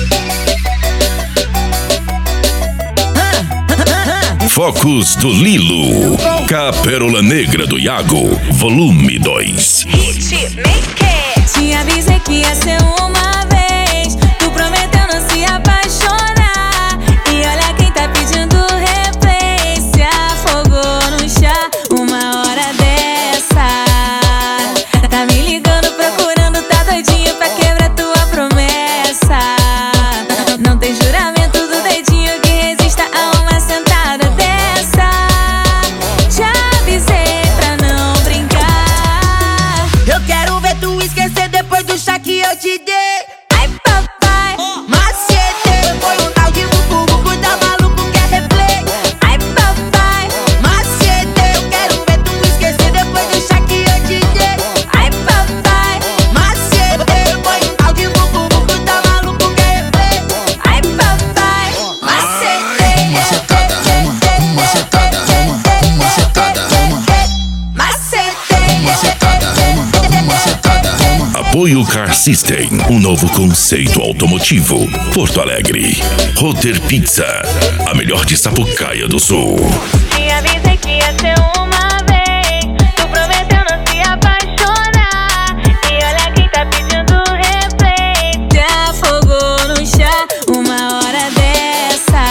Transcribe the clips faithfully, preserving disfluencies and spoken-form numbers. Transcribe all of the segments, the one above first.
Focos do Lilo, Capérola Negra do Iago, volume dois. Te avisei que ia ser uma vez, tu prometeu não se apaixonar. E olha quem tá pedindo replay, se afogou no chá uma hora dessa. Tá me ligando procurando, tá doidinho pra quebrar tua promessa. Não tem juramento do dedinho que resista a uma sentada dessa. Te avisei pra não brincar. Eu quero ver tu esquecer depois do chá que eu te dei. Ai papai, Macete, foi um tal de bubu, bubu tá maluco, quer replay. ai papai, Macete, eu quero ver tu esquecer depois do chá que eu te dei. ai papai, Macete, foi um tal de bubu, bubu tá maluco, quer replay. ai papai, macete. Macetada, uma, macetada, uma, macetada, uma, macetada, uma, macetada, uma. Apoio Car System, um novo conceito automotivo. Porto Alegre. Roter Pizza, a melhor de Sapucaia do Sul. Te avisei que ia ser uma vez, tu prometeu não se apaixonar. E olha quem tá pedindo replay, te afogou no chá uma hora dessa.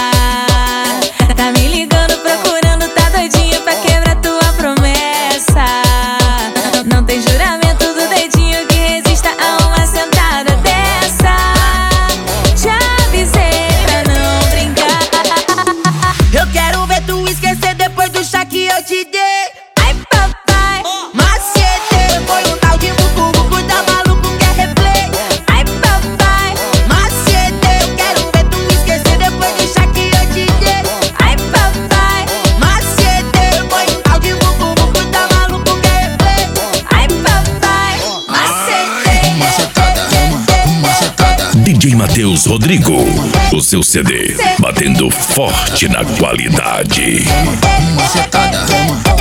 Tá me ligando procurando, tá doidinho pra quebrar tua promessa. Não tem juramento do dedinho que resista a uma sentada dessa. Te avisei pra não brincar. Eu quero ver tu esquecer depois do chá que eu te dei. Ai papai, Macete, foi um tal de bubu, bubu tá maluco, quer replay. ai papai, Macete, eu quero ver tu esquecer depois do chá que eu te dei. ai papai, Macete, foi um tal de bubu, bubu tá maluco, quer replay. ai papai, macete. Macetada, uma, macetada. D J Matheus Rodrigo, o seu C D, batendo forte na qualidade. Macetada, uma,